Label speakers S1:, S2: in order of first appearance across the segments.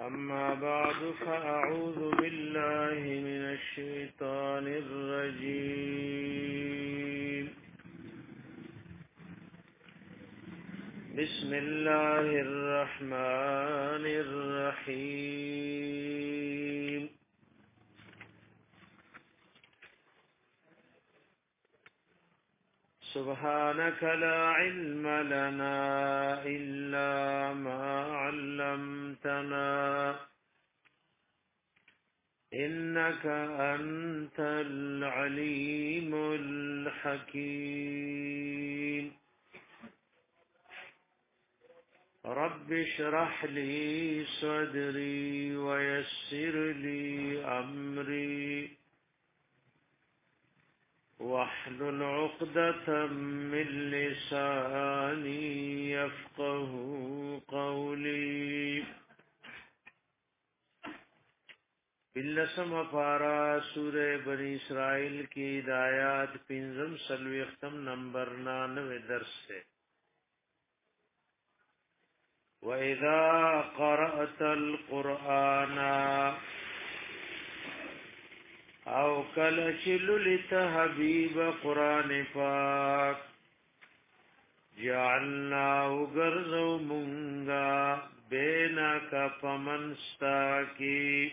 S1: أما بعد فأعوذ بالله من الشيطان الرجيم بسم الله الرحمن الرحيم سبحانك لا علم لنا إلا ما علمتنا إنك أنت العليم الحكيم رب اشرح لي صدري ويسر لي أمري واحلل عقدة من لساني يفقه قولي بلسم پارا سورہ بنی اسرائیل کی ہدایات پنزم سلویختم نمبر 99 درس سے وَإِذَا قَرَأْتَ الْقُرْآنَ او کلچل لتحبیب قرآن پاک جعلنا اگرزو منگا بینک پمنستا کی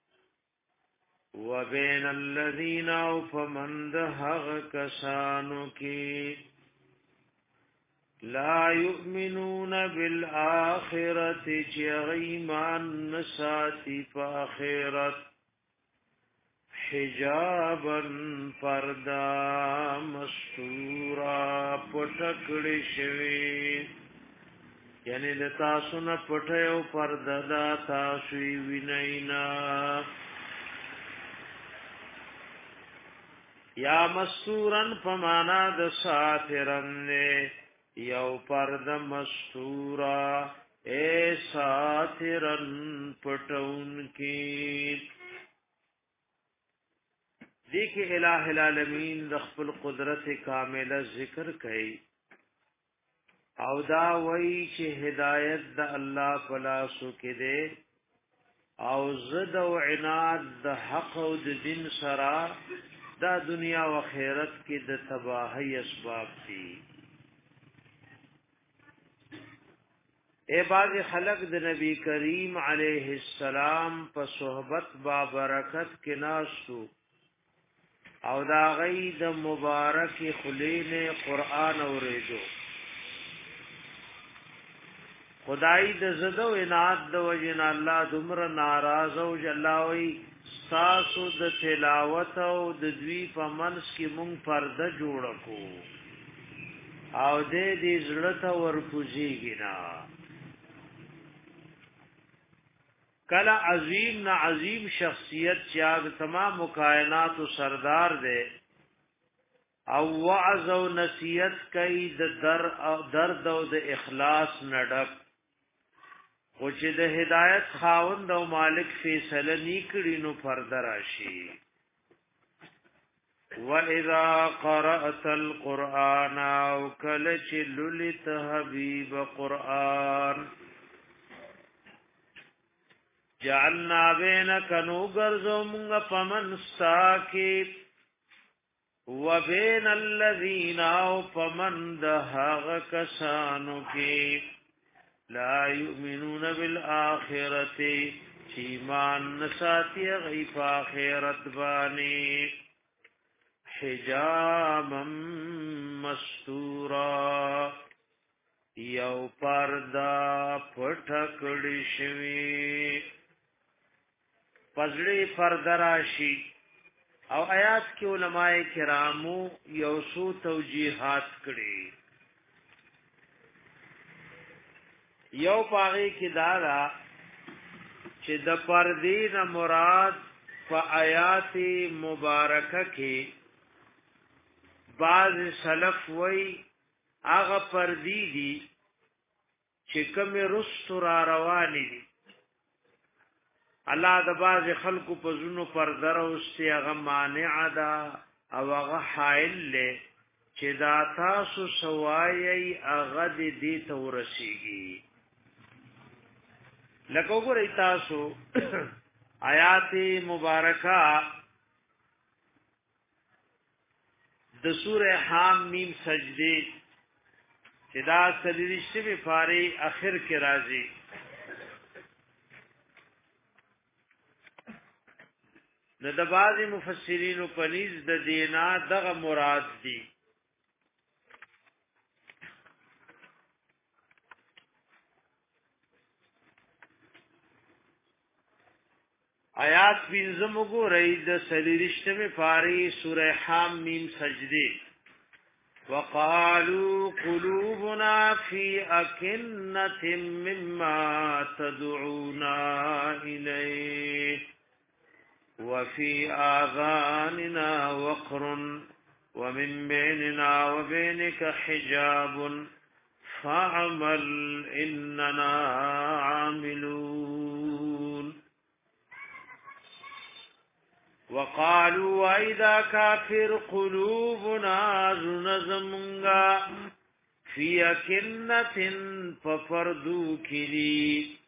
S1: وبین الذین او فمند حق کسانو کی لا یؤمنون بالآخرت چیغیمان نساتی فآخرت حجابا پردا مستورا پټکړی شوی یعنی د تاسو نه پټیو پردا دا تاسو وینینا یا مستورن پمانا د ساترن یو پرد مستورا اے ساترن پټون کی دیکھ الہ العالمین د خپل قدرت کامله ذکر کړي او دا وای چې هدایت د الله پلاسو کې ده او زد او عناد د حق او د دین سره دا دنیا او آخرت کې د تباہی اسباب دي اے باز خلق د نبی کریم علیه السلام په صحبت با برکت کې ناسو او دا غي د مبارک خلین قران اوریدو خدای د زدو عنایت د وجن الله دمر ناراض او جلاوي تاسو د تلاوت او د دوی په منس کې مونږ پرده جوړ کو او دې زړه ته ورکوځيږي نا کلا عظیم نا عظیم شخصیت چې د تمام کائنات او سردار دی او وعظ او نصیحت کوي د درد او د اخلاص نډک خو چې د هدایت خاوند او مالک فیصله نکړي نو پرده راشي وَإِذَا قَرَأْتَ الْقُرْآنَ او کله چې لولت حبیب قرآن جعلنا بینک نوگرزو منگا پمن ساکیب وبین الذین او پمن دہاغ کسانو کی لا یؤمنون بالآخرت چیمان نساتی غیف آخرت بانی حجاما مستورا یو پردا پټکړی شوی پزړی پردراشی او آیات کې علماء کرامو یو سو توجیهات کړي یو پاغي کې دارا چې د پردې نه مراد په آیات مبارکه کې بعض سلف وای هغه پردې دي چې کوم رستو را روان دي الله د باز خلقو په زونو پر دروستي هغه مانع ده او هغه حائل له چې دا تاسو سوایي هغه دې ته ورسیږي لکه وګورئ تاسو آیات مبارکه د سوره حامیم سجده چې دا سلیریشتمه پاره اخر کې راځي نو د بعض مفسرین په نيز د دینا دغه مراد دي آیات پینځم وګورئ د سلیریشتمه پاره سوره حامیم سجده وقالوا قلوبنا في أكنة مما تدعونا إليه وفي آذاننا وقر ومن بيننا وبينك حجاب فاعمل إننا عاملون وقالوا واذا كافر قلوبنا زنزمنغا في أكنة ففردو كلي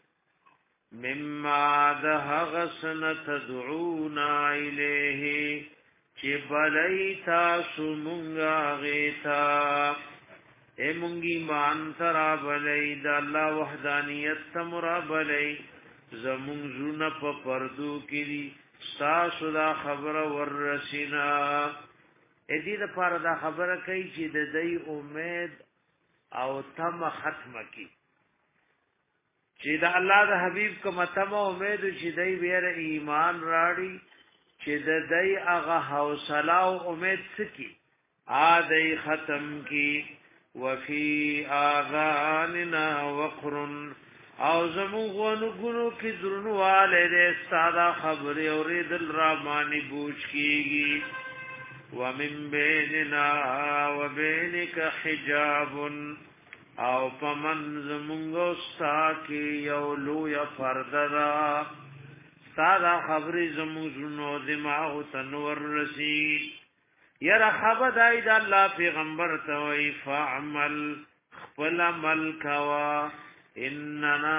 S1: مما دهغسن تدعونا إليه چبليتا سمنغا غيتا اے منگی مان ترا بلی دا اللہ وحدانیت تمرا بلی زمون زون پا پردو کلی ستاسو دا خبر ورسینا ادی دا پار دا خبر کئی چی دا دی امید او تم ختم کی چی دا اللہ دا حبیب کم تم امید چی دی بیر ایمان راڑی چی دا دی اغا حوصلہ و امید سکی آدی ختم کی وفي آذاننا وقر او زمون غنو کی درنواله دې ساده خبره اوریدل را مانی بوج کیږي ومن بيننا وبينك حجاب او پمن زمونږ ستا کی یو لوی پرده ساده خبره زمون زنو دماغ تنور رسی یرا خبر دای دا الله پیغمبر ته وی فعمل خپل عمل کوا اننا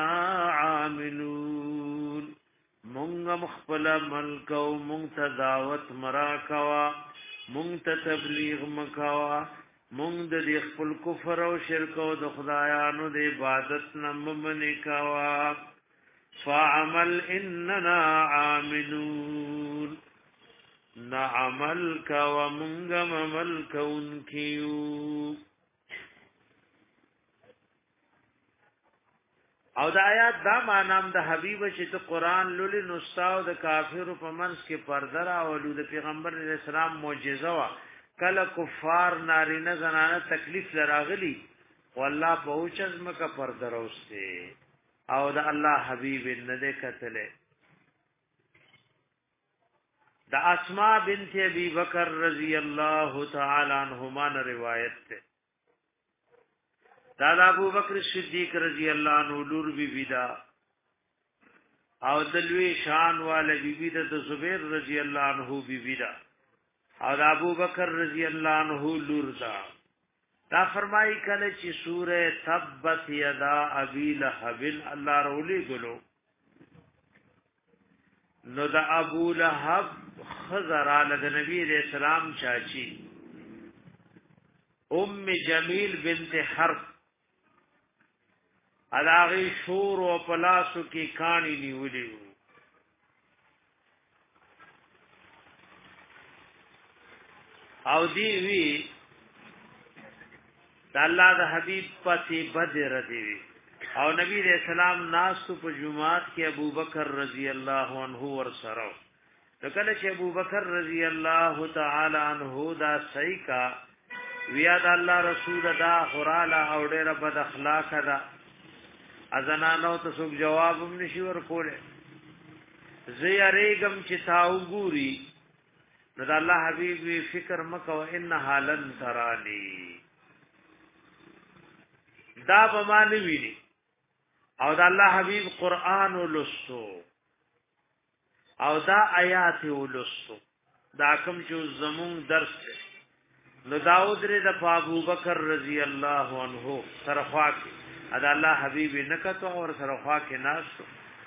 S1: عاملون مونږ خپل عمل کو مونږ ته دعوت مرا کوا مونږ ته تبلیغ مکوا مونږ د خپل کفر او شرک او د خدایانو د عبادت نم منی کوا فعمل اننا عاملون نا عمل کا ومنگم عمل کون کیو او دا آیات دا معنام د حبیب چې ته قران لولي نستاو د کافر په منځ کې پرده را اولو د پیغمبر اسلام معجزه وا کله کفار نارینه زنانه تکلیف لراغلی والله پوچز مکه پرده راوسته او د الله حبیب نه ده کتله دا اسماء بنت ابي بکر رضی الله تعالی عنہما روایت ہے دا ابو بکر صدیق رضی اللہ عنہ لور بی بیدا او دلوی شان والے بی بیدا د زبیر رضی اللہ عنہ بی بیدا او ابو بکر رضی اللہ عنہ لور دا فرمائی کله چې سورہ تبت یدا ابي لهب الله رولی ګلو نو دا ابو لهب خزر علی د نبی علیہ السلام چاچی ام جمیل بنت حرب اداغی شور و پلاسو کی کانی نیولی او دی وی دا اللہ دا حبیب پتی بدر دیوی او نبی علیہ السلام ناستو په جمعات کې ابو بکر رضی اللہ عنہ ورسره کله چې ابو بکر رضی اللہ تعالی عنہ دا صحیح کا ویا دا الله رسول دا خراله او ډېر بد اخلاق دا ازنانو ته څوک جواب هم نشي ورکوله زیریګم چې تاو ګوري نو دا الله حبیب فکر مکو ان حالن ترانی دا بمان ویلی او دا الله حبیب قرآن ولستو او دا آیات ولستو دا کوم چې زمون درس ده نو داود ر د ابو بکر رضی الله عنه سرخوا کې ادا الله حبیب نکتو اور سرخوا کې ناس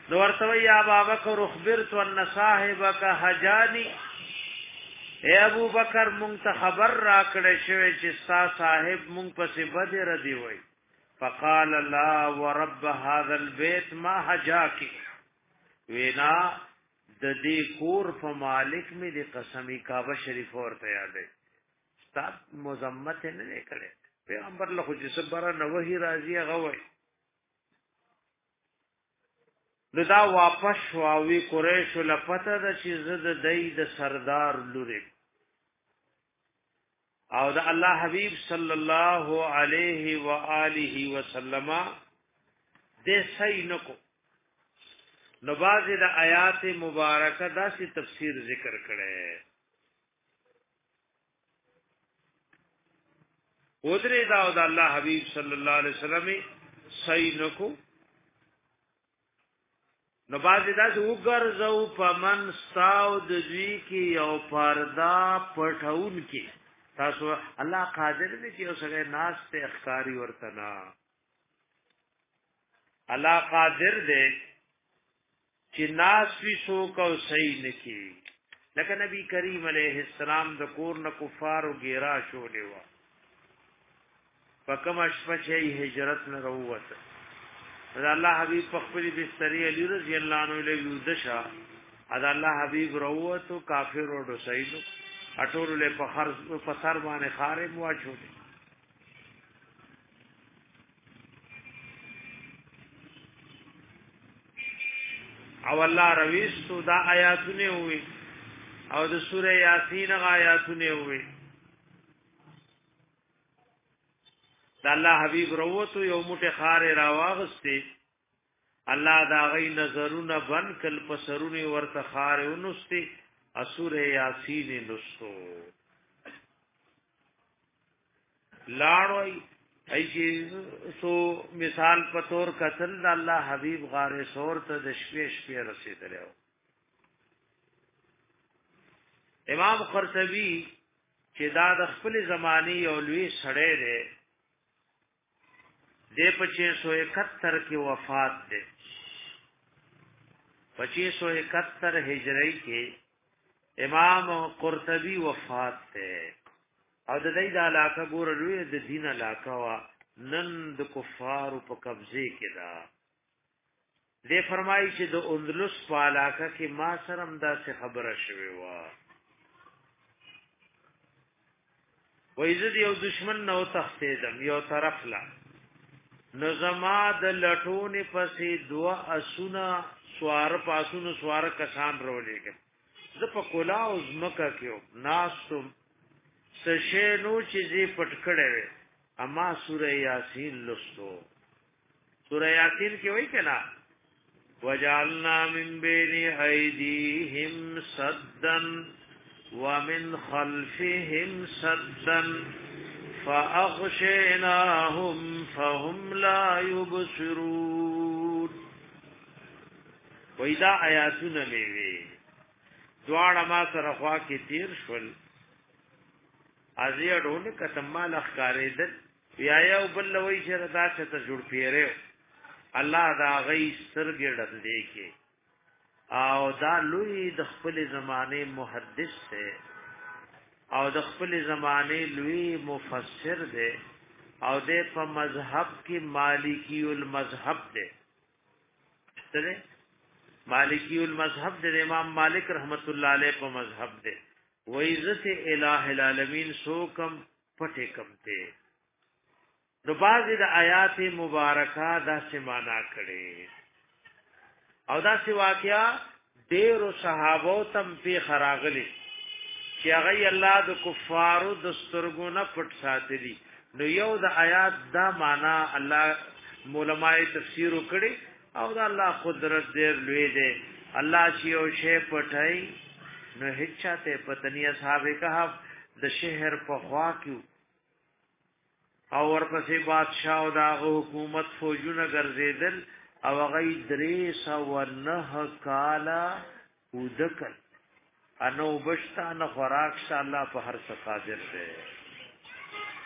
S1: نو ورته یا ابا بکر اخبرت ان صاحبك حجاني اے ابو بکر مونږ ته خبر را کړې شوی چې ستا صاحب مونږ پسې بده ردی وای فقال لا ورب هذا البيت ما حجاك وینا د دې کور په مالک می د قسمی کعبه شریف ورته یادې ستا مزمت نه کړي پیغمبر له خو جسبره نه وਹੀ راضی غوي نو دا واپس شواوی قریش لپته د چې زد دای د سردار لوري او د الله حبیب صلی الله علیه و آله وسلم د سینکو نو باز د آیات مبارکه دا سی تفسیر ذکر کړي ودری دا د الله حبیب صلی الله علیه وسلم سینکو نو باز دا چې وګرځو په من ستاو د دوی کې یو پردا پټاون کې تاسو الله قادر دی چې اوسه ناس ته اخکاری ورتنا الله قادر دی چې ناس وی سو کو صحیح نکی لکه نبی کریم علیه السلام د کور نه کفار او ګیرا شولې وا پکم اشفشی هجرت نه وروته دا الله حبیب په خپل بستری علی رضی الله عنه له یودشا دا الله حبیب وروته کافر او دسایلو اټور له په سر باندې خارم واچو او الله رويستو دا آیاتونه وي او د سوره یاسین آیاتونه وي دا الله حبیب وروته یو موټه خار راواغسته الله دا غي نظرونه بن کل پسرونه ورته خار ونسته اسوره یاسین نستو لاړوي ایږي سو مثال پتور قتل د الله حبیب غار سور ته د شپې رسیدلو امام قرطبي چې دا د خپل زماني او لوی سړی دی د 2571 کې وفات ده 2571 هجری کې امام قرطبی وفات ته او د دې د علاقه ګور لوی د دین علاقه وا نن د کفار په قبضه کې دا دې فرمایي چې د اندلس په علاقه کې ما سرم دا څه خبره شوی وا وایزد یو دشمن نو تختیدم یو طرف لا نظما د لټونې پسې دوا اسونه سوار پاسونو سوار کسان رولېږي ز په کولا او زمکا کېو ناسم سشه نو چې دې پټ کړې اما سوره یاسین لستو سوره یاسین کې وایي کنا وجعلنا من بين ايديهم سدا ومن خلفهم سدا فاغشيناهم فهم لا يبصرون وإذا آیاتنا لیوی دواړه ما سره خوا کې تیر شول ازیا ډول کتمال اخکارېدل بیا یو بل وی چې ردا ته جوړ پیره الله دا غي سترګې ډدې کې او دا لوی د خپل زمانه محدث دی او د خپل زمانه لوی مفسر دی او د په مذهب کې مالکی المذهب دی څه مالکی المذهب د امام مالک رحمت الله علیه په مذهب دی و عزت الہ العالمین سو کم پټه کم ته نو بعض د آیات مبارکه دا سمانا کړي او دا سی واقعیا ډیر صحابو تم په خراغلی چې هغه الله د کفارو د سترګو نه پټ ساتلی نو یو د آیات دا معنا الله علماء تفسیر وکړي او دا الله قدرت ډیر لوی دی الله چې یو شی پټای نو هیڅ چاته پتنی اصحاب کهف د شهر په خوا کې او ورپسې بادشاہ او دا حکومت فوجونه ګرځیدل او هغه 309 کالا ودکل انو بشتا نه خوراک شاء الله په هر څه قادر دی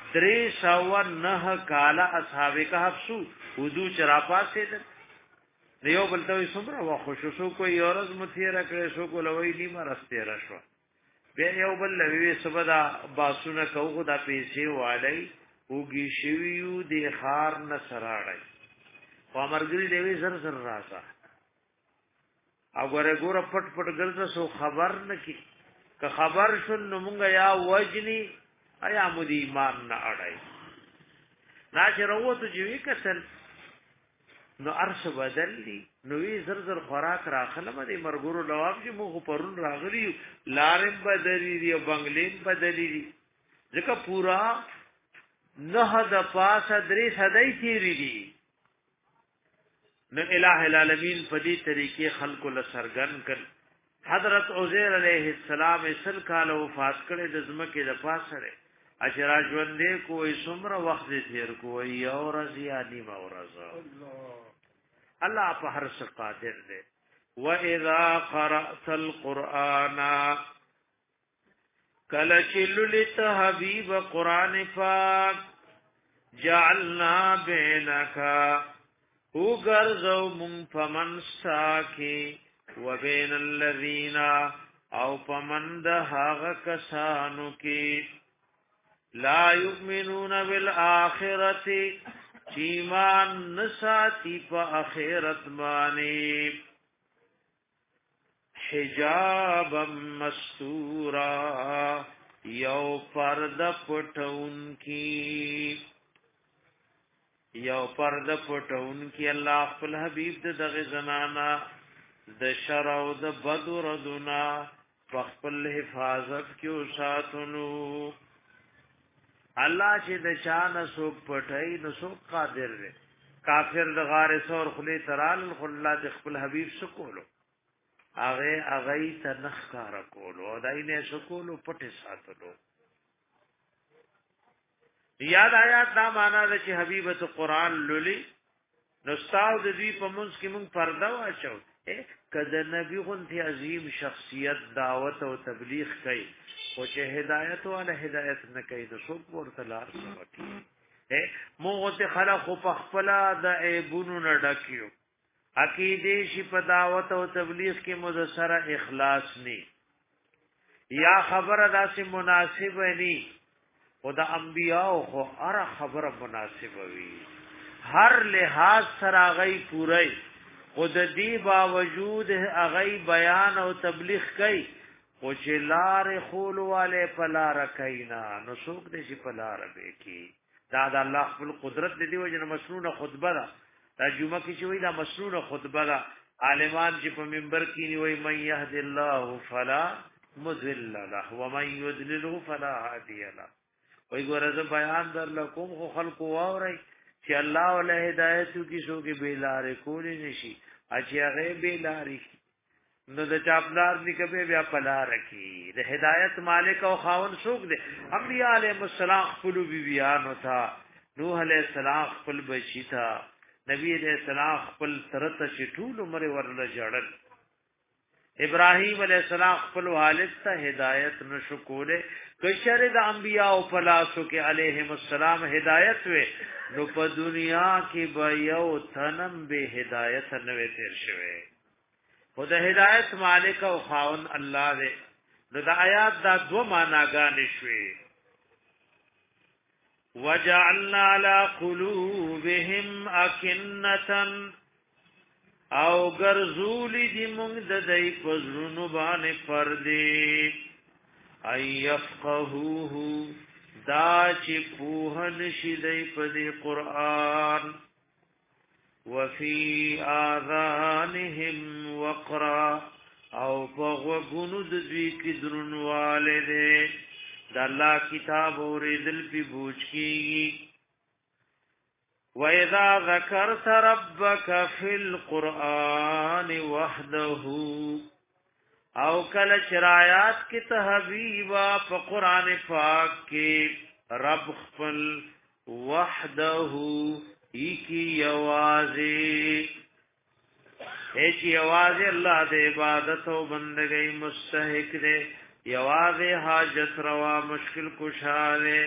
S1: 309 کالا اصحاب کهف سو وضو چرپا سے یو بل ته څومره واخو شو کو یورز متیرا کړې شو کو لوي نیمه راسته را شو بیا یو بل لوي سبدا باسونه کوغه دا پیسې والی وګي شویو د خار نه سراړی پامرګری دیوی زر زر راسا او ګوره پټ پټ ګرځه سو خبر نکی که خبر شون نو مونږه یا وجنی ایا مودي ایمان نه اړای ناجروته جوی کسل نو ارش بدلی نو وی زر زر خوراک راخله مده مرګورو لواب چې مو پرون راغلی لارم بدلی دی بنگلین بدلی دی ځکه پورا نه د پاسه درې صدای تیری دی نو الہ العالمین په دې طریقې خلق له سرګن کړ حضرت عزیر علیہ السلام سل کال وفات کړي د زمکه د پاسره اجرا ژوندې کوئی څومره وخت تیر کوئی او رضیا نیمه ورځ الله په هر څه قادر دی واذا قرأت القرآن کله چې لولت حبیب قران پاک جعلنا بینک او گرزو من فمن ساکی و بین الذین او فمن دهاغ کسانو کی لا یؤمنون بالآخرت چیمان نساتی پا آخرت بانی حجابا مستورا یو پرد پټون کی یو پرد پټون کی الله خپل حبیب دغه زنانا د شر او د بد ردنا خپل حفاظت کیو ساتونو الله چې د شان سو پټای نو سو قادر دی کافر د غار سور خلی ترال الله د خپل حبیب سکولو هغه ته نخکار کولو او داینه سکولو پټه ساتلو یاد آیات دا معنا ده چې حبیبت قرآن لولي نو استاد دې په منځ کې مونږ پرده واچو کله نبی غونتی عظیم شخصیت دعوت او تبلیغ کوي او چې هدایت او هدایت نه کوي نو څوک ورته لار سمټي موږ ته خلق په خپل د ایبونو نه ډکیو عقیده شي په دعوت او تبلیغ کې مدثره اخلاص ني یا خبره داسې مناسب ني خدا انبیاء خو اره خبره مناسب وي هر لحاظ سره غي پوره خود دی باوجود اغی بیان او تبلیغ کوي او چې لار خولواله پلار کینا نو څوک دې چې پلار به کی دا د الله خپل قدرت دې وجه مسنونه خطبه ده دا جمعه کې چې وای دا مسنونه خطبه ده عالمان چې په منبر کې نیوي من يهد الله فلا مضل له ومن يضلل فلا هادي له وای ګورزه بیان در لکم خو خلق واوري چې الله ول هدایت کی شو کې بیلار کولی نشي اچي هغه بیلاری نو د چاپلار نکبه بیا پلا رکی د هدایت مالک او خاون شوق دي انبیاء علیهم السلام خپل بیبیان او تا نوح علیہ السلام خپل بچی تا نبی علیہ السلام خپل ترته شټول عمر ورله جړل ابراهیم علیہ السلام خپل والد ته هدایت نشو کوله کشر د انبیاء او پلاسو کې علیهم السلام هدایت وې نو په دنیا کې به یو تنم به هدایت نه وې تیر شوه خدای هدایت مالک او خاون الله دې نو د آیات دا دو معناګانې شوې وجعلنا على قلوبهم أكنة او ګرځولې دې موږ د دې پزړونو باندې پردې اي يفقهوه دا چې پوهن شي دې په دې قران وفي آذانهم وقرا او په غوګونو د دې کې درنواله دې د الله کتاب اوریدل په بوج کې وَإِذَا ذَكَرْتَ رَبَّكَ فِي الْقُرْآنِ وَحْدَهُ او کله شرایات کی تحبیبا په قران پاک کې رب خپل وحده ایکی یوازي هیڅ یوازي الله د عبادت او بندګۍ مستحق دی یوازي حاجت روا مشکل کشاله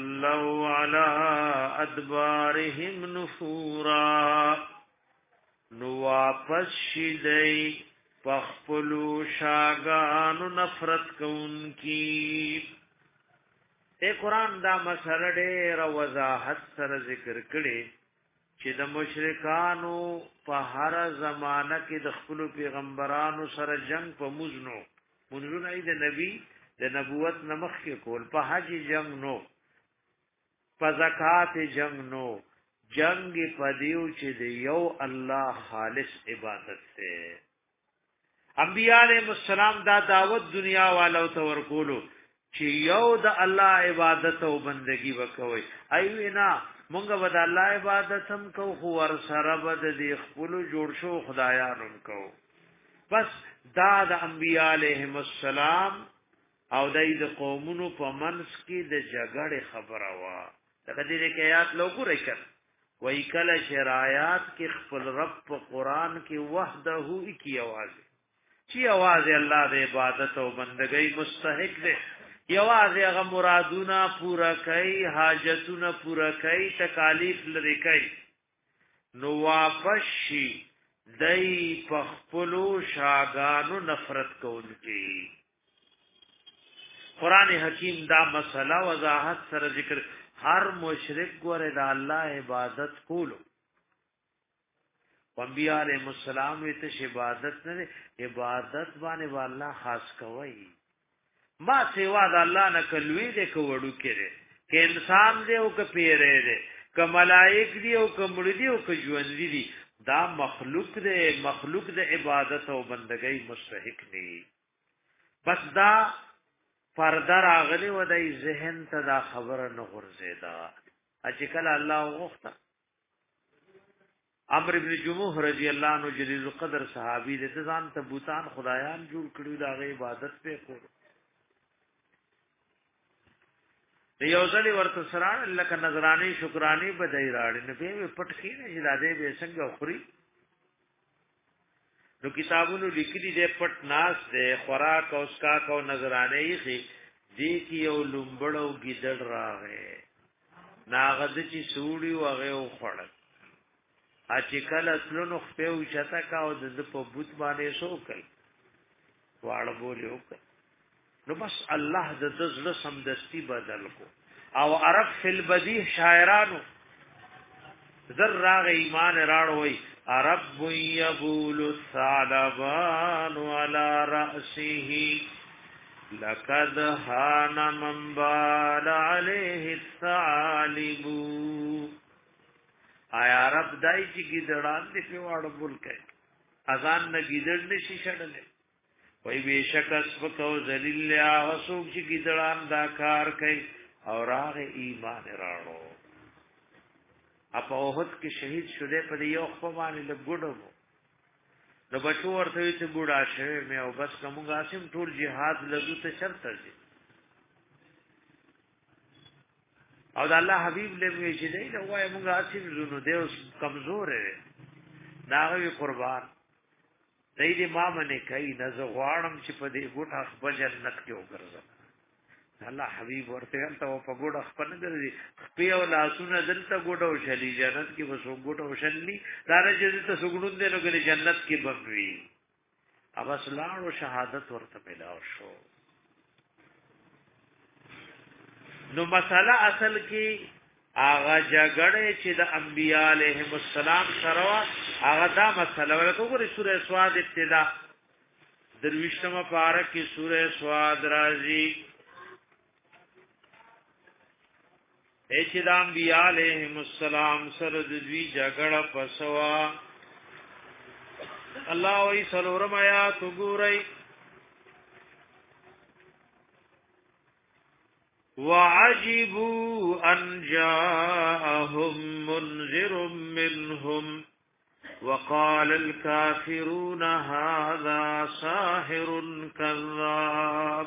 S1: واللو على ادبارهم نفورا نو واپس شیدای پخپلو شاگانو نفرت کونکی. اے قرآن دا مسئلہ ډېر وضاحت سره ذکر کړي چې د مشرکانو په هر زمانہ کې د خپل پیغمبرانو سره جنگ په مزنو د نبی د نبوت نمخ کې کول، په حج جنگ نو، په زکات جنگ نو، جنگ پدیو چې د یو الله خالص عبادت ته. انبیاء علیهم السلام دا دعوت دنیا والو ته ورکولو چې یو د الله عبادت او بندگی وکوي. ایوینا مونږ به د الله عبادت هم کو، خو ور سره به د خپل جوړ شو خدایانو کو. بس دا د انبیاء علیهم السلام او د قومونو په منځ کې د جګړې خبره وا. دغه دې کې آیات لوګو رکړ وای کله شرایات کې خپل رب په قران کې وحده کی आवाज چې आवाज الله د عبادت او بندګۍ مستحق دی. یواز هغه مرادونه پورا کوي، حاجتونه پورا کوي، تکالیف لري کوي. نو واپس شي دای په خپلو شاګانو نفرت کوونکی. قران حکیم دا مسله وضاحت سره ذکر. هر مشرک ګوره د الله عبادت کولو، انبیاء علیهم السلام ته عبادت نه، عبادت باندې الله خاص کوي. ما سیوا د الله نه کلوی دې کوړو کړي، کې انسان دې او که پیره دې، که ملائک دې او که مړ دې او که ژوند دې، دا مخلوق دې، مخلوق د عبادت او بندګۍ مستحق دی. بس دا پرده راغلی و دای ذهن ته دا خبره نه غورځیدا. چې کله الله وغوښته، عمرو ابن جموح رضی الله عنه جلیل القدر صحابي دې ځان ته بوتان خدایان جوړ کړو، دا غي عبادت په کولو. یو ځلې ورته سره لکه نظرانی شکرانی بدای راړي نه به پټ کینې چې دا دې به څنګه خوري. نو کتابونو لیکلي دې پټ ناس دې خوراک او اسکاک او نظرانی خي دې کې یو لومبړو ګیدړ راغې ناغد چې سوړي وغه او خړل چې کله تلونو خپل چتا کا او د په بوت باندې سوکل واړه بولیو. نو بس الله د زړه سمدستی بدل کو. او عرب فی البدیع شاعرانو زر راغ ایمان راړوي، عرب یبول الثعلبان على رأسه لقد هان من بال عليه الثعالب. آیا عرب دای چې ګیدړان دې په واړه بول کوي، اذان نه ګیدړ نشي شړلې. وای بشک اسفکو ذلیل یا وسوک چې ګیدړان دا کار کوي او راغ ایمان راړو. اپا اوحد کې شهید شوه په یو خو باندې له ګډو نو بچو ورته چې ګډا شه مې او بس کوم غاسم ټول jihad لګو ته شرط دی. او د الله حبیب له وی چې دی نو وای موږ غاسم زونو دی اوس کمزور دی داغه قربان دای دې ما منه کوي نه زغواړم چې په دې ګټه خپل جنت کې وګرځم. الله حبیب ورته ته په ګډه خپل نه ګرځي خپل او لاسونه دلته ګډه او شلی جنت کې وسو ګډه او شلی دار چې ته سګړون دې نو کې جنت کې بموي. اب اسلام او شهادت ورته ملاو شو. نو مساله اصل کې آغا جګړه چې د انبیاء علیهم السلام سره هغه دا مسله ورته وګورئ. سوره سواد ابتدا درویشتمه پاره کې سوره سواد راځي چې د انبیاء علیهم السلام سره د دوی جګړه پسوا. الله وی سلورم آیات وګورئ. وعجبوا أن جاءهم منذر منهم وقال الكافرون هذا ساحر كذاب.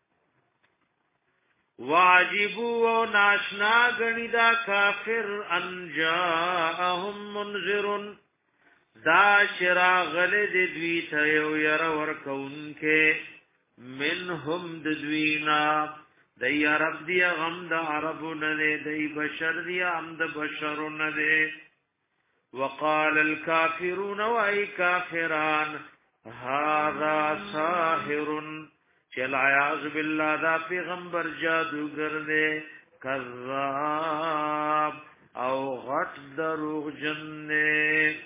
S1: واجبوا ناشنا غنیدا کافر ان جاءهم منذر دا شراغل د دوی ته یو ير ورکونکه منهم د دوینا دی عرب دی غم د عربو نه دی بشر دی هم د بشرو نه دی. وقال الكافرون وای کافران هذا ساحر چل عیاذ بالله دا پیغمبر جادوگر دے کذاب او غټ دروغ جن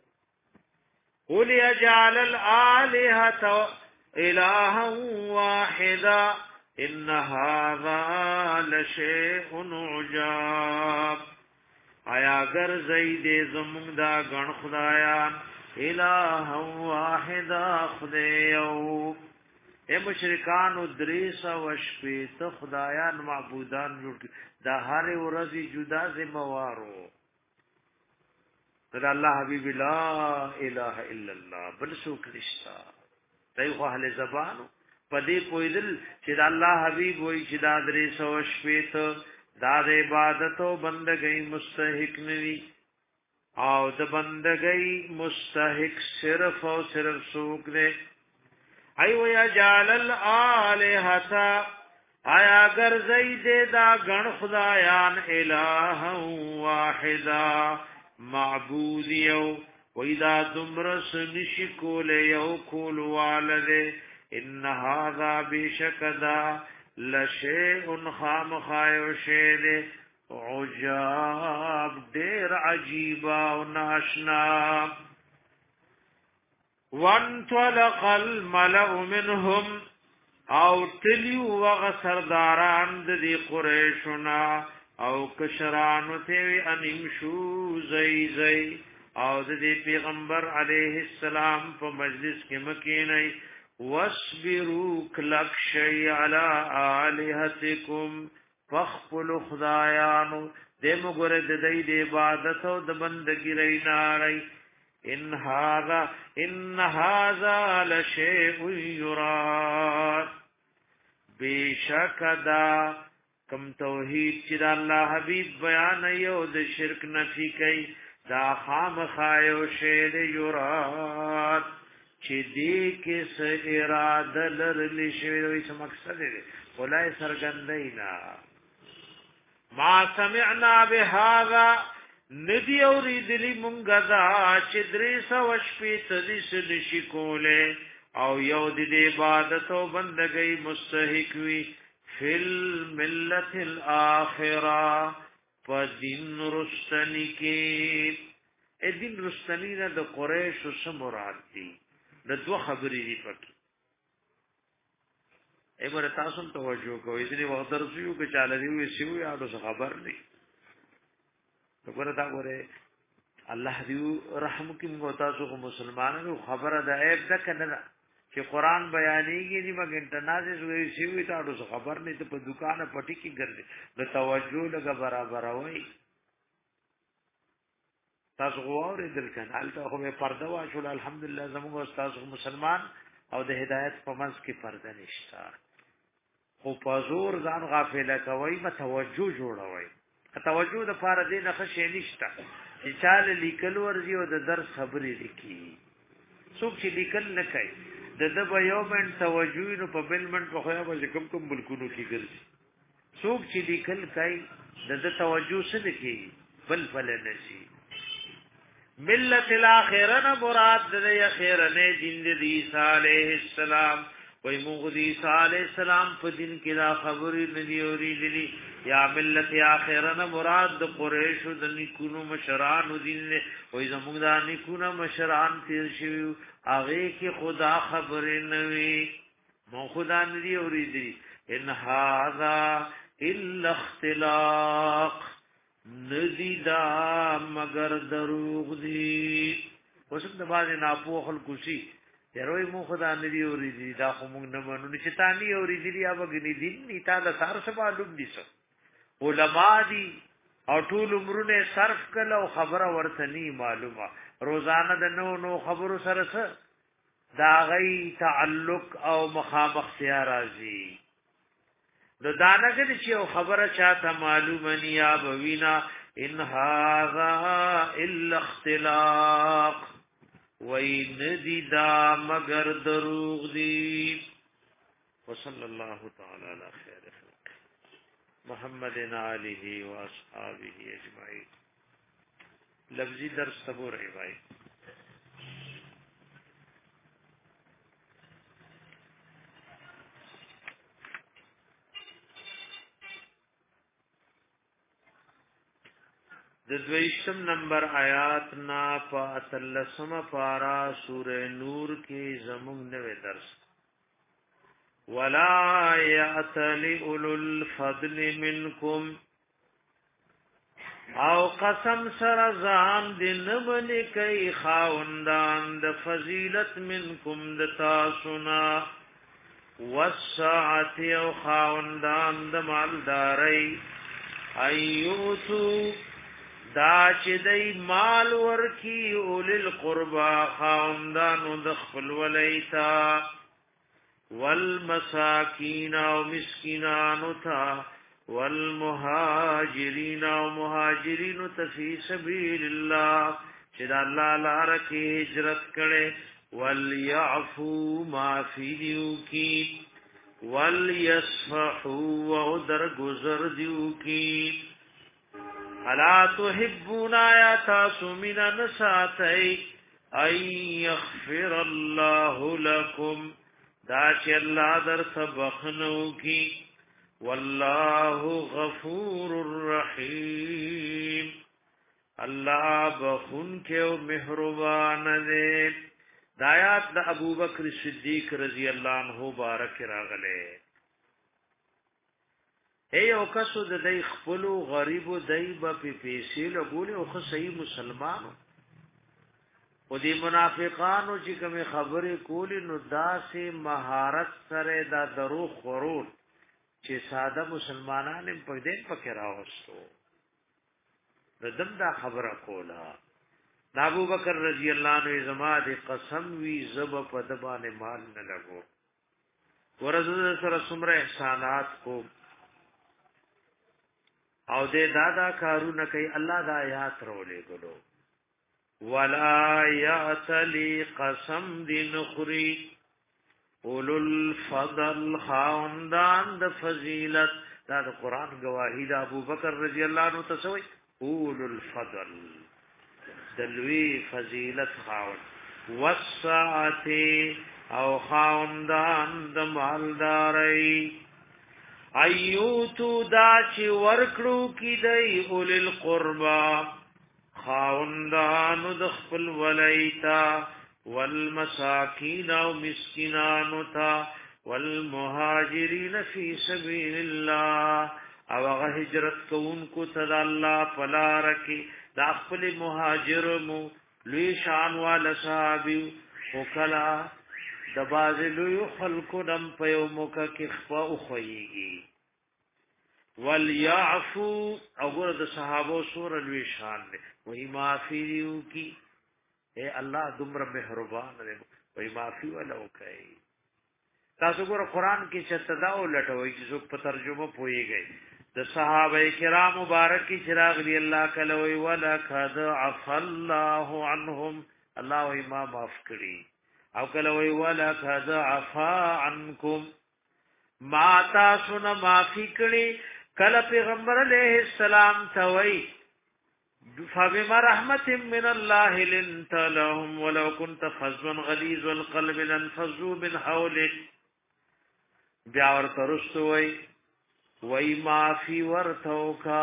S1: قل يجعل الآلهة إلها واحدا إن هذا لشيء عجاب آیا گر زید زمون دا گن خدایان الہ واحدا خدایو اے مشرکان ادریس و شپیت خدایان معبودان جوړ دا هر ورځ جدا ذمہوارو دا الله حبیب لا اله الا الله بل څوک نشتا دای خو اهل زبانو پدې پویدل چې دا الله حبیب وای چې دا درې سو شپیت دا د عبادت او بندګۍ مستحق نوي او د بندګۍ مستحق صرف او صرف څوک دی ای ویا جعل الالهه آیا گر زید دا غن خدایان الہ واحدا معبود یو وإذا دمرس نشکول یو کول والده ان هذا بشکدا لشیء خام خایو شید عجاب دیر عجیبا و ناشنا وانطلق الملأ منهم او تلیو وغسرداران دی قریشنا او کشرانو تیوی انمشو زی او دی پیغمبر علیہ السلام په مجلس کې مکینی واسبروا کلک شی علی آلہتکم فخپل خدایانو دمو ګره د دې عبادت او د بندګی ریناری ان هذا لشیء یراد بیشکدا کم توحید چې د الله حبیب بیان یو د شرک نفی کوي دا خامخایو شی د یراد چې دې کې څه اراده لرلی شوی وي څه مقصد دی ولای سرګندینا ما سمعنا بهذا ندی اوریدلی مونږه دا چې درې سو شپې تدې سنشي کوله او یو د عبادت او بندګۍ مستحق وي فل ملت الاخره فدین رستنی کې ا دین رستنی نه د قریش سره مراد دي د دوه خبرې دي پکې ایبر تاسو ته توجه کوئ چې وخت درسیو کې چاله دی وي سی وي اډو خبر نه خبره دا غره الله دې رحم کې موږ تاسو کو مسلمانانو خبره ده عیب ده کنه چې قران بیانېږي دې مګ انټرنیټ وي سی وي اډو خبر نه ته په دکانه پټي کې ګرځي د توجه لګه برابر وای تاسو غواړئ دلته حالته خو پرده واچول الحمدلله زموږ استاد مسلمان او د هدایت په منځ کې پرده نشته خو پزور ځان غافل کوي متوجه جوړوي توجه د فار دې نه خشې نشته چې چاله لیکل ورزي او د درس خبرې لیکي څوک چې لیکل نه کوي د به یو من توجه نو په بل من په خو به کوم ملکونو کې ګرځي څوک چې لیکل کوي د توجه سره کوي بل نشي ملت الاخرن مراد د اخرنه دین د عیسی علیہ السلام وای موږ د عیسی علیہ السلام په دین کې دا خبرې نه دی اوریدلې یا ملت اخرنه مراد د قریش د نیکونو مشران دین نه وای زموږ د نیکونو مشران تیر شوی هغه کې خدا خبرې نه وي مو خدا نه دی اوریدلې ان هاذا الا اختلاق ندی دا مگر دروغ دی وسم د باندې ناپو خلکو شي یروي مو خدا ندی اوریدي دا خو موږ نه منو چې تانی اوریدي یا وګنی دین نیتا د سار سبا لوب دي سو علما دي او ټول عمرونه صرف کله او خبره ورته ني معلومه روزانه د نو خبرو سره سره دا غي تعلق او مخامخ سیا راځي د دانګه چې خبره چاته معلومه نیا بوینا ان هاذا الا اختلاق وین دی دا مگر دروغ دی وصلی الله تعالی علی خیر خلق محمد علیه و اصحابہ اجمعین لفظي درس تبو رہی بھائی د دویشتم نمبر آیات نا پا اتلسم پارا سورہ نور کی زمون نوے درس ولا یأتلی اولو الفضل منکم او قسم سر زان دی نبنی کئی خاوندان د فضیلت منکم د تاسونا والساعت او خاوندان د مالداری ایوتو دا چې دای مال ورکی اول القربا خاوندانو د خپل ولیتا والمساکین او مسکینانو تا والمهاجرین او مهاجرین فی سبیل الله چې د الله لپاره کې هجرت کړي وليعفو معفو دیو کی وليصفحوا او درگذر دیو کی الا تحبون آیات من نساتی ای یغفر الله لكم دا چې الله در سبخنو کی والله غفور الرحیم الله بخون کې او مهربان دی د آیات د ابوبکر صدیق رضی الله عنه بارک راغله ای او کسو د دای خپل غریب دای په پیسې له ګولې او خو صحیح مسلمانو او دی منافقانو چې کوم خبرې کولې نو داسې مهارت سره دا دروغ خورول چې ساده مسلمانان په دې پکې راوستو ردم دا خبره کوله ابو بکر رضی الله عنه زما دې قسم وی زب په دبانې مال نه لګو ورزه سره څومره احسانات کو او دې دادا کارونه کوي الله دا آیات رولې ګلو ولا یاتلی قسم دین خری اولو الفضل خاندان د فضیلت دا د قران گواهی د ابو بکر رضی الله عنه تسوی اولو الفضل دلوی فضیلت خاوند والساعت او خاندان د مالداري ایوتو دا چې ورکړو کی دی اول القربا خاوندانو د خپل ولیتا والمساکین او مسکینانو تا والمهاجرین فی سبیل الله او هغه هجرت کوونکو ته د الله پلار کې د خپل مهاجرمو لوی شان وال صحابي وکلا د باز لوی خلکو دم په یو موقع کې خفا او خوېږي وليعفو او ګور د صحابه سور لوی شان دی وہی معافی دیو کی اے الله دمر مهربان دی وہی معافی ولا وکي تاسو ګور قران کې چې تداو لټوي چې څوک په ترجمه پويږي د صحابه کرام مبارک کی چراغ دی الله کلوي ولا قد عفا الله عنهم الله وی ما معاف کړي او کلوي ولا قد عفا عنكم ما تاسو نه معافي کړي کله پیغمبر علیہ السلام توي فبما رحمت من الله لنت لهم ولو كنت فظا غليظ القلب لانفضوا من حولك بیا ورته رسوي وای معافي ورتوکا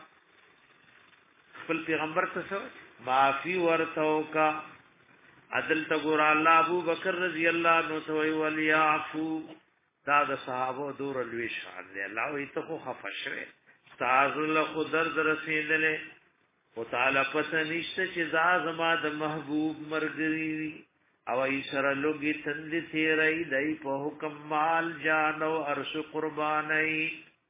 S1: خپل پیغمبر ته معافي ورتوکا عدل تګور الله ابو بکر رضی الله عنه توي وليعفو دا د صحابه دور لوي شان دی الله وي ته خو خفشوي استاذ له خدر رسیدله او تعالی پته نشته چې زما د محبوب مرګري او ای سره لوګي تند تیرای دای په حکم مال جان او ارش قربانای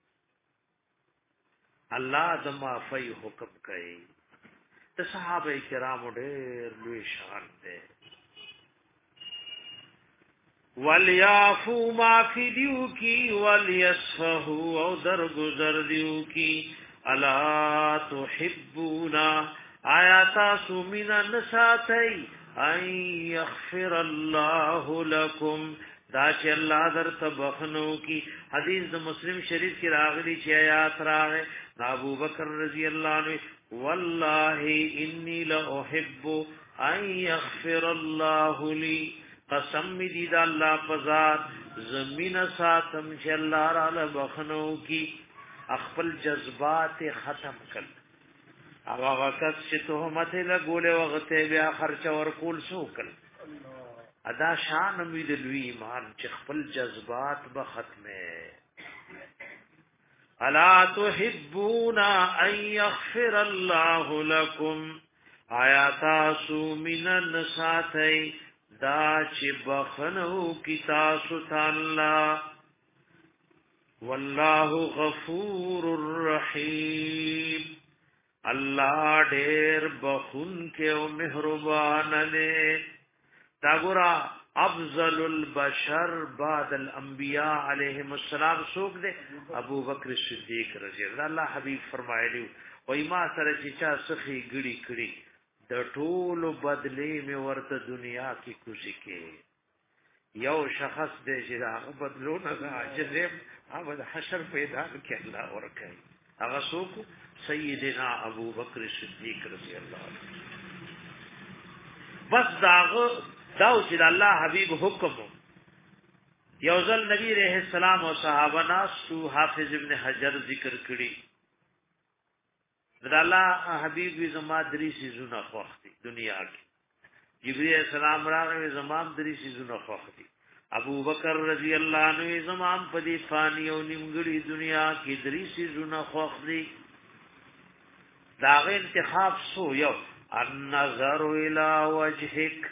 S1: الله زما فی حکم کوي ته صحابه کرام ډېر لوی شان دي ولیافو ما فی دیو کی ولیصفحوا او درگذر دیو کی الا تحبونا آیاتا سومینا نساتی ان یغفر الله لکم دا چې الله در تبخنو کی حدیث د مسلم شریف کی راغلی چې آیات راغه ابو بکر رضی اللہ عنہ والله انی لاحب ان یغفر الله لی قسم دی دا الله پزاد زمین ساتم چې الله را بخنو کی خپل جذبات ختم کړ هغه وخت چې تهمت له ګوله وغته بیا خرچ ورکول سو کړ ادا شان امید لوی ایمان چې خپل جذبات به ختمه الا تحبون ان يغفر الله لكم آیات سو من النساتی دا چې بخنو کی تاسو تعالی والله غفور الرحیم الله ډېر بخون کې او مهربان دی دا ګورا افضل البشر بعد الانبیاء علیهم السلام څوک دی ابو بکر صدیق رضی الله حبیب فرمایلی وای ما سره چې چا سخی ګړي کړي د ټولو بدلې می ورته دنیا کې کوشي کې یو شخص دې چې هغه بدلونه عجزم هغه حشر پیدا کې الله ورکړي هغه څوک سیدنا ابو بکر صدیق رضی الله عنه بس داغه داو چې الله حبیب حکم یوزل نبی رحم السلام او صحابه ناسو حافظ ابن حجر ذکر کړي دا الله حبیب وی زما درې سيزونه خوختي دنیا کې جبرئیل السلام راغی زمام درې سيزونه خوختي ابو بکر رضی الله عنه زمام په دې فانی او نیمګړي دنیا کې درې سيزونه خوختي داغه انتخاب سو یو النظر الى وجهک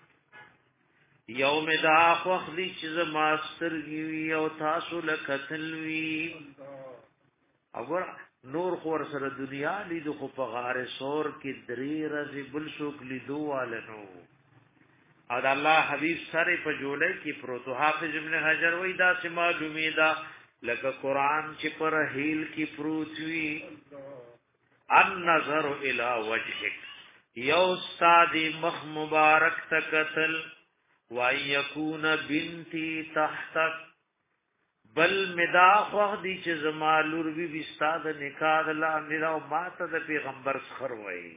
S1: یوم دا خوخلی چیز ماسترگیوی او تاسو لکتلوی اگر نور خور سر دنیا لیدو خو پا غار سور کی دری رزی بلسوک لیدو والنو او دا اللہ حبیب سر پا جولے کی پروتو حافظ ابن حجر وی دا سما جمیدہ لکا قرآن چی پر حیل کی پروتوی النظر الى وجهک یو استادی مخ مبارک تکتل وَأَن يَكُونَ بِنْتِي تَحْتَكَ بل مدا خوخ دی چې زما لور بی بستاد نکاح لاندې او ماته د پیغمبر سخر وای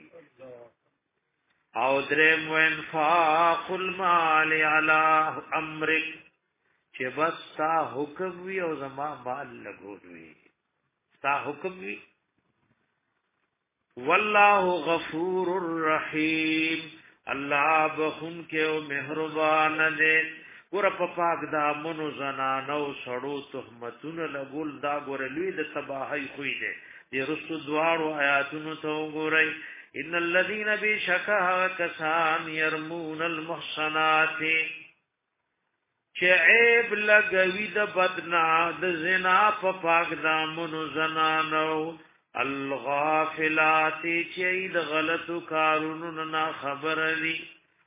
S1: او درم وانفاق المال على امرک چې بس تا حکم وی او زما مال لګول وی تا حکم وی والله غفور الرحیم الله بخون کې او مهربان دې ګور په پاک دا منو زنانو سړو تهمتونه لګول دا ګور لوی د تباہی خوې دې دې رسو دواړو آیاتونو ته وګورئ ان الذين بشکا کسان يرمون المحصنات چې عیب لګوي د بدنا د زنا په پاک دا منو زنانو الغافلات چې د غلطو کارونو نه خبر دي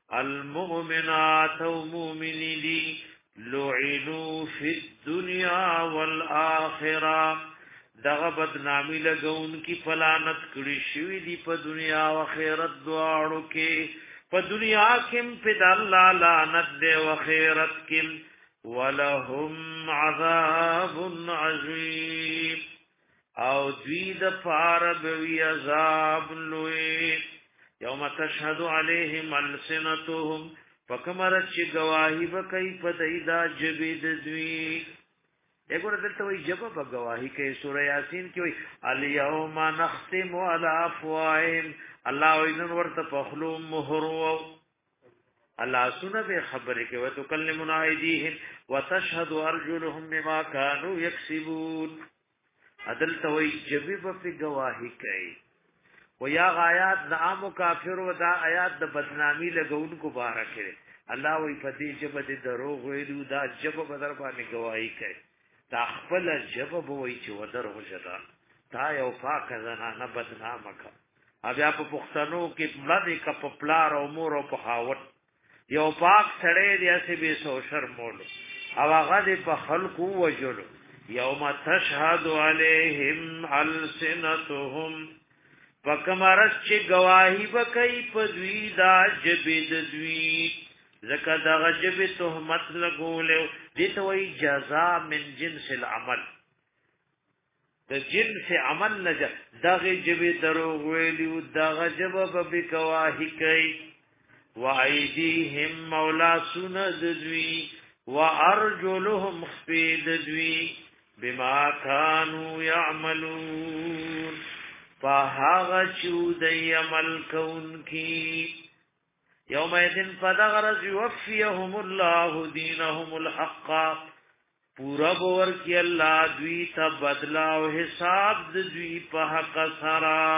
S1: المؤمنات او مؤمنین دي لعنوا فی الدنيا والآخرة دغه بدنامی لګون کی فلانت کړي شوی دی په دنیا او آخرت دواړو کې په دنیا کې په الله لعنت دی او آخرت کې ولهم عذاب عظیم او دوی د فارب وی عذاب لوی یوم تشهد علیهم السنتهم فکمرت چې گواہی وکي په دایدا جبید دوی وګوره دلته وی جبه په گواہی کې سورہ یاسین کې وی الیوم نختم علی افواههم الله وینن ورته په خلو مهر او الله سونه به خبره کې وتکلمنا ایدیهم وتشهد ارجلهم بما كانوا یکسبون عدل توي جبي په گواہی کوي و یا آیات د عام کافر و دا آیات د بدنامی لګون کو بارکه الله وی پدې چې بده دروغ ویلو دا جب بدر باندې گواہی کوي تا خپل جب وی چې ودر وجدا تا یو پاک زنانه بدنامه کا بیا په پښتنو کې ملد ک په پلار او مور او په خاوت یو پاک سړی دی چې به سو شرمول او هغه په خلقو وجلو یوم تشهد علیهم السنتهم فکمرت چې گواہی وکي په دوی دا جبید دوی زکه دا جب تهمت لګول دي ته وی جزاء من جنس العمل د جنس عمل نه دغه جبه دروغ ویلو دغه جبه به گواهی کوي وایدیهم مولا سندوی وارجلهم خفیدوی بما كانوا يعملون فهغه چودي عمل کون کی یوم یذن فدغرز یوفیهم الله دینهم الحق پورا بور کی الله دوی ته بدلا او حساب د دوی په حق سرا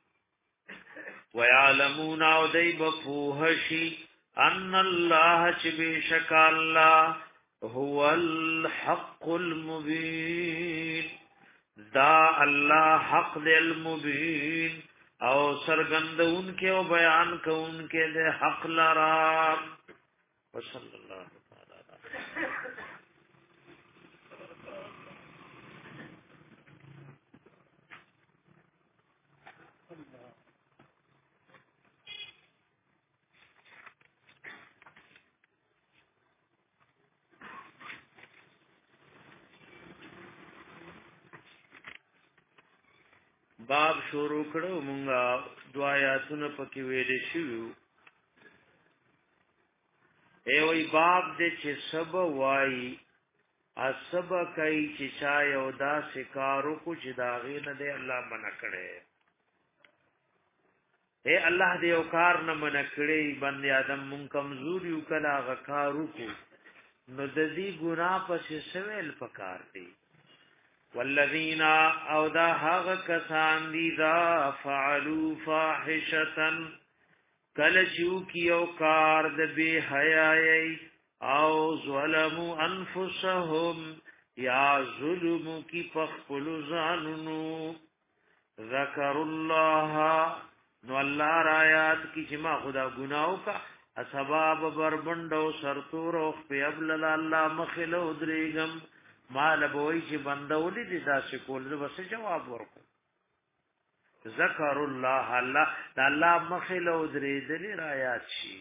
S1: ويعلمون او دای بفوهشی ان الله چبشک الله هو الحق المبين دا الله حق المبين او سرګندون کې او بیان کوون کې د حق لرا وصلی الله تعالی باب شروع کړو مونږه دعایاتونه پکې ویلې شو ای وی باب دې چې سب وای اسب کوي چې چا یو دا سکارو کو چې داغې نه دې الله منع کړي اے الله دې یو کار نه منع کړي بندي ادم مون کمزور یو کلا غکارو کو نو د دې ګناه پسې سویل پکار دی والذین او دا هغه کسان دي دا فعلوا فاحشة کله چې کیو کار د بی حیاي او ظلموا انفسهم یا ظلم کی پخپل ځانونو ذکر الله نو الله آیات کی چې ما خدا ګناو کا اسباب بربندو سرتور او خپل الله مخلو درېګم مال بوئی چې بندولې دي دا شکول زه بس جواب ورکو ذکر الله الله الله مخلو درېدلې رايات شي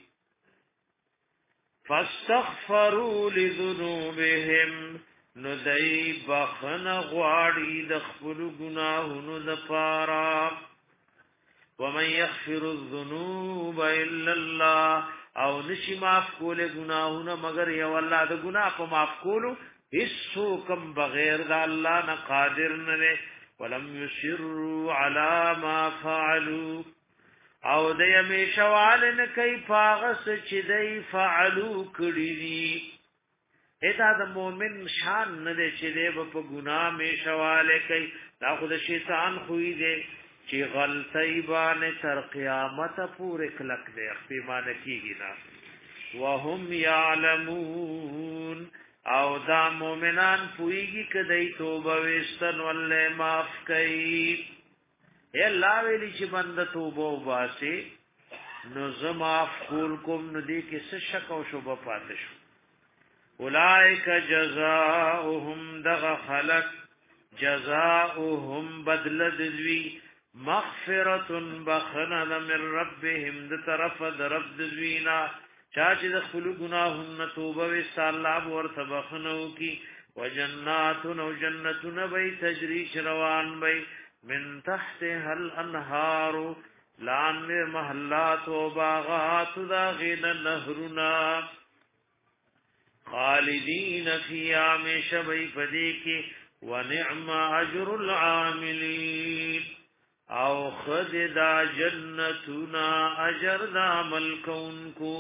S1: فاستغفروا لذنوبهم ندای بخن غواړي د خپل ګناهونو لپاره ومن يغفر الذنوب الا الله او نشي معاف کول ګناهونه مگر یو الله د ګناه په معاف کولو هیڅ کم بغیر د الله نه قادر نه ولم يشروا على ما فعلوا او د یمیشوال نه کوي پاغس چې دی فعلوا کړی دي اته د مؤمن شان نه دی چې دی په ګناه میشواله کوي دا خو د شیطان خوې دی چې غلطی باندې تر قیامت پورې کلک دی اختیمانه کیږي نه وهم يعلمون او دا مومنان پویږي کدی توبه وستن ولله معاف کوي اے الله ویلی چې بنده توبه واسي نو زما کول کوم ندی کې څه شک او شوبه پاتې شو اولائک جزاؤهم دغ خلق جزاؤهم بدل دوی مغفرة بخنه من ربهم د طرف د رب دوینا چا چې د خپل ګناهونو توبه وست الله ورته بخنو کی وجنات او جنتون به تجری روان به من تحتها الانهار لان محلات و باغات داغین نهرنا خالدین فیها مشبی فدیکی ونعم اجر العاملین او خد دا جنتنا اجر دا عمل کونکو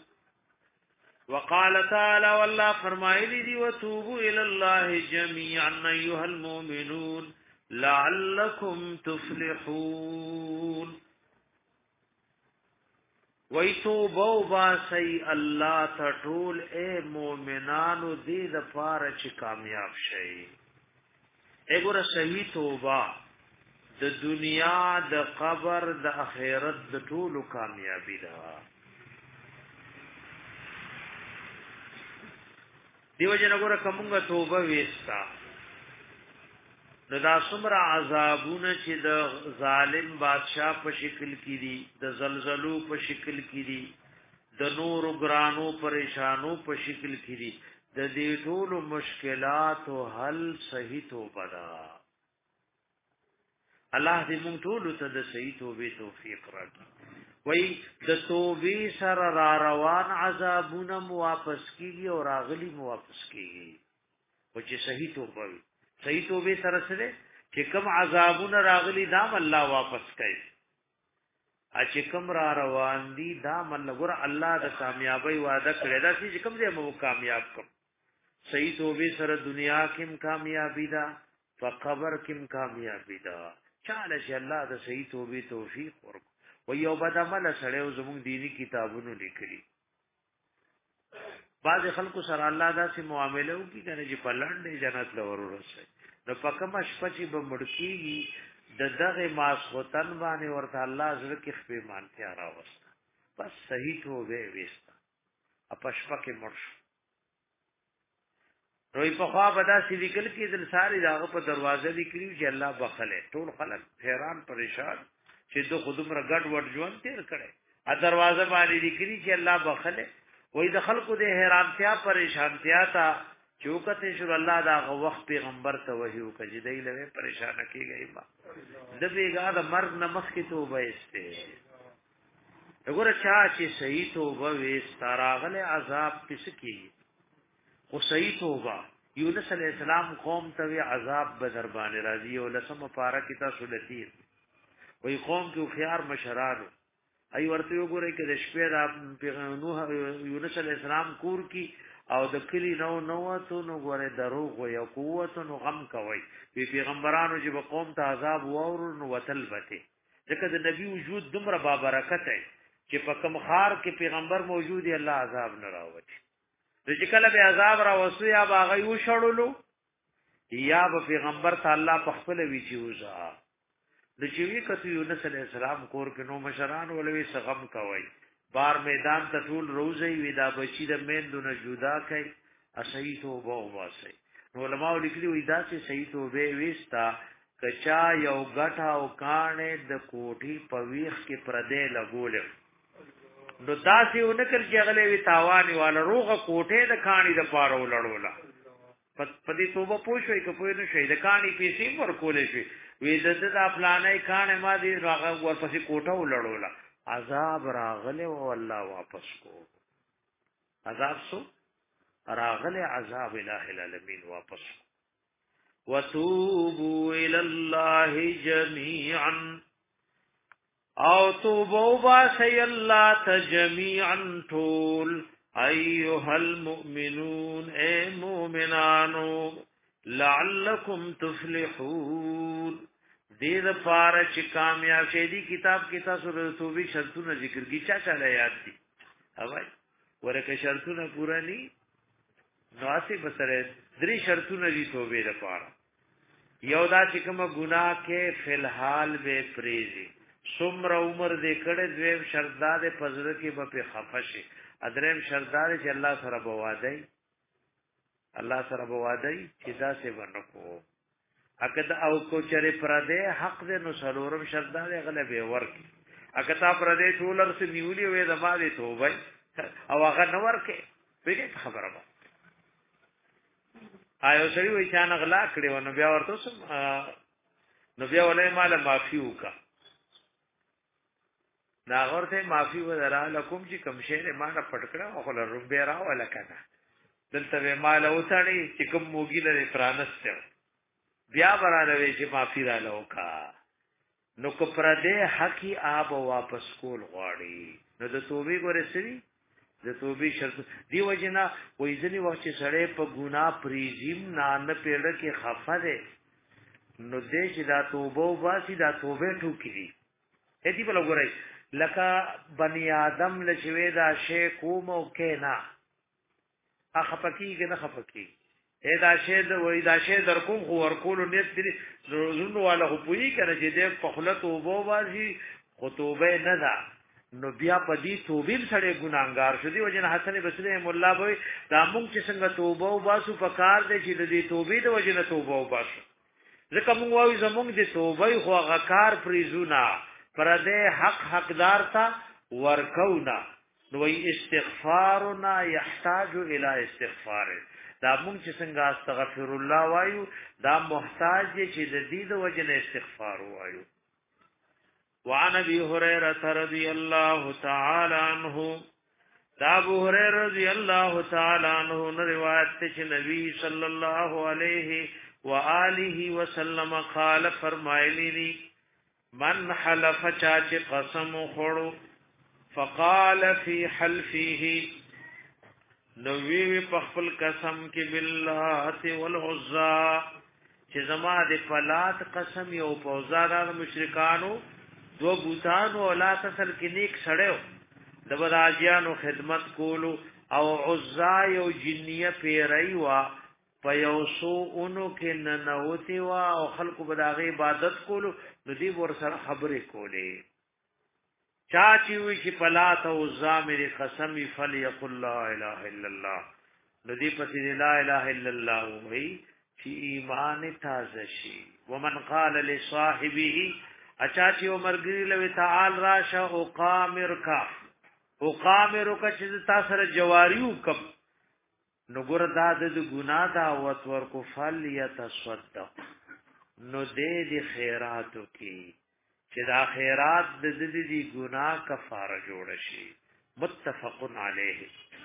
S1: وقال تعالی والله فرمایلی دی وتوبوا الى الله جميعا ايها المؤمنون لعلكم تفلحون ويتوبوا باسی الله تطول اے مومنانو دې د پاره چې کامیاب شي اګوره صحیح توبه د دنیا د قبر د اخرت د ټولو کامیابی ده دیو جن وګوره کومه توبه وستا نو دا څومره عذابونه چې د ظالم بادشاہ په شکل کې دي د زلزلو په شکل کې دي د نور ګرانو پریشانو په شکل کې دي د دې ټولو مشکلات او حل صحیح توبه ده الله دې موږ ټول ته د صحیح توبې توفیق راکړي وای د توبې سره را روان عذابونه واپس کیږي او راغلي واپس کیږي او چې صحیح توبه وي صحیح توبې سره سره چې کوم عذابونه راغلي دا الله واپس کوي چې کوم را روان دي دا ملګر الله د کامیابی وعده کړی دا چې کوم دې مو کامیاب کړ صحیح توبې سره دنیا کې کامیابی ده په قبر کې کامیابی ده چاله چې الله د صحیح توبې توفیق ورکړي و یو بد عمل سره زموږ دینی کتابونو لیکلي بعض خلکو سره الله داسې معاملې وکړي کنه چې په لاندې جنت لور ورسي نو پکم شپچی به مړکیږي د دغه ماسختن باندې ورته الله زړه کې خپې مانتیا راوسته بس صحیح توبه وستا اپشپکه مرش روي په خوا بدا سې لیکل کې دل ساری داغه په دروازه لیکلي چې الله بخله ټول خلک حیران پریشان چې دو خودم را ګډ وډ ژوند تیر کړي ا دروازه باندې لیکلي چې الله بخله وې د خلکو د حیرانتیا پریشانتیا تا چوکته شو الله دا وخت پیغمبر ته وحی وکړي دی له پریشان کیږي ما د بیګا د مرګ نمخ کی توبه استه وګوره چې صحیح توبه وستراغله عذاب پس کی خو صحیح توبه یونس علیہ السلام قوم ته عذاب بدر باندې راځي او لسم پارا کتا سولتیر وی قوم کې خيار مشرانو ای ورته وګورئ چې د شپې د پیغمبر یونس علیہ السلام کور کی او د کلی نو ته نو ګوره دروغ او قوت نو غم کوي پیغمبرانو چې په قوم ته عذاب وور نو وتل بته ځکه د نبی وجود دومره با برکت دی چې په کوم خار کې پیغمبر موجود دی الله عذاب نه راوړي چې کله به عذاب را وسو یا باغی و شړلو یا به پیغمبر تعالی په خپل ویچوزا د چوي کته یونس علی السلام کور کې نو مشران ولوي سغم کوي بار میدان ته ټول روزي ودا بچی د میندونه جدا کوي صحیح توبه واسي نو علماء لیکلي وي دا چې صحیح توبه وستا کچا یو غټه او کانه د کوټي په ویخ کې پردې لګول نو داسې اونکل چې غلې وی تاوانی والا روغه کوټه د کانی د پاره ولړولا پدې توبه پوښوي کپوی نه شي د کانی پیسې ورکولې شي وی د افلانې کانه ما دې راغه ورپسې کوټه ولړولا عذاب راغله او الله واپس کو عذاب سو راغله عذاب الہ العالمین واپس وتوبوا الى الله جميعا او توبوا باسي الله تجميعا طول ايها المؤمنون اي مؤمنانو لعلكم تفلحون دې د پاره چې کامیاب شې دي کتاب کې تاسو د توبې شرطونه ذکر کی چا یاد دي اوای ورکه شرطونه پورا ني نواسي بسره درې شرطونه دي توبې لپاره یو دا چې کوم ګناه کې فلحال به پریزي څومره عمر دې کړه دویم شرطدار پزره کې به خفشي ادریم شرطدار چې الله سره بوادای الله سره بوادای چې دا څه ورنکو اګه او کو چره پرده حق دې نو سلورم شرطدار غلبه ورکی اګه تا پرده ټولر سے نیولې وې د باندې توبه او هغه نو ورکه پیګه خبره ده آیو سړي وې چا نغلا کړي ونه بیا ورته سم نو بیا ولې مال معافي وکا دا ورته معافي ودرا لکم چې کم شهره ما نه پټکړه او خل روبه را ولا کنه دلته مال اوسړي چې کوم موګی لري پرانسته بیا برانوي چې معافي را لوکا نو کو پرده حقي آب واپس کول غواړي نو د توبې ګورې سړي د توبې شرط دی وجنا وې ځنی وخت چې سړی په ګناه پریزیم نه پیړه کې خفه ده نو دې چې دا توبه واسي دا توبه ټوکې دي بل ګورئ لکه بنی آدم لچوي دا شی کوم او کې نه اخپکی کې نه خپکی دا شی د وې دا شی در کوم خو ورکول نیت دي زونو والا خو پوي کنه چې دې په خلت توبه واسي خطوبه نه ده نو بیا په دې توبې سره ګناګار شو دی وجنه حسن بصری مولا به دا موږ چې څنګه توبه واسو په کار دې چې دې توبې د وجنه توبه واسو ځکه موږ وایو زموږ دې توبه خو غکار پریزونا پرده حق حقدار تا ورکونا نو استغفارنا يحتاج الى استغفار دا مونږ چې څنګه استغفر الله وایو دا محتاج دی چې د دې د وجنه استغفار وایو. وعن ابي هريره رضي الله تعالى عنه دا ابو هريره رضی الله تعالی عنہ روایت ته چې نبی صلی الله علیه و آله وسلم قال فرمایلی من حلف چا چې قسم خورو فقال في حلفه نو وی په خپل قسم کې بالله والعزى چې زما د فلات قسم یو پوزادار مشرکانو دو بوتانو اولاد اصل کې نیک سړیو د بداجانو خدمت کولو او عزا یو جنیه پیری وا په یو سو اونو کې ننوتی وا او خلکو بداغه عبادت کولو نو دی ور سره خبرې کولې چا چې وی چې پلا ته عزا مې قسم فلیقل لا اله الا الله نو دی پتی لا اله الا الله وی چې ایمان تازه شي. ومن قال لصاحبه اچا چې عمرګری لوي تعال راشه او قامر کا او قامر کا چې تاسو سره جواریو کب نو ګور دا د ګنا دا وت ورکو فل یتصدق نو دې خیراتو کی چې دا خیرات د دې ګنا کفاره جوړ شي. متفق علیه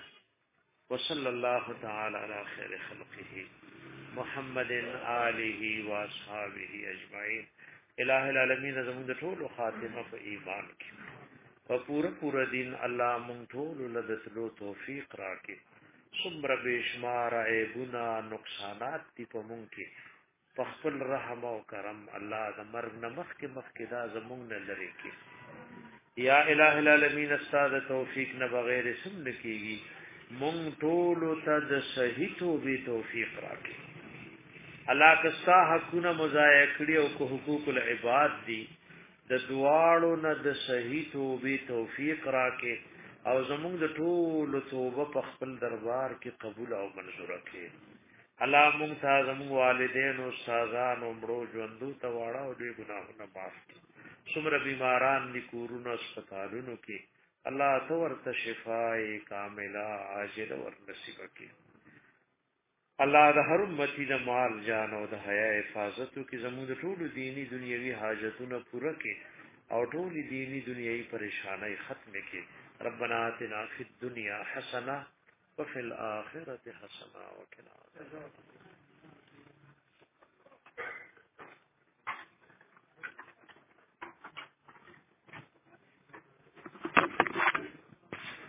S1: وصلی الله تعالی علی خیر خلقه محمد آله و اصحابہ اجمعین. الہ العالمین زموږ د ټولو خاتمه په ایمان کې په پورا دین الله مونږ ټول له دسلو توفیق راکړي. څومره بشمار عیبونه نقصانات دي په مونږ کې په خپل رحم او کرم الله د مرګ نه مخکې دا زمونږ نه لري کې. یا الہ العالمین استاد توفیق نه بغیر سم نکېږي. مونږ ټول ته د صحیح توبې توفیق راکړي. الله کستا حقونه مضایع کړی او کو حقوق العباد دي د دواړو نه د صحیح توبې توفیق راکې او زموږ د ټول توبه په خپل دربار کې قبول او منظور کړي. الله مونږ ته زموږ والدین او استادان او مړو ژوندو ته واړه او دې ګناهونه معاف کړي. څومره بیماران دي کورونو هسپتالونو کې الله تو ورته شفای کامله عاجله ور نصیب کړي. الله د هر امتی د مال جان او د حیا حفاظت کی زموږ ټول دینی دنیوي حاجتونه پوره کړي او ټول دینی دنیوي پریشانای ختم کړي. ربنا آتنا فی الدنیا حسنه وفي الاخره حسنه وقنا عذاب النار.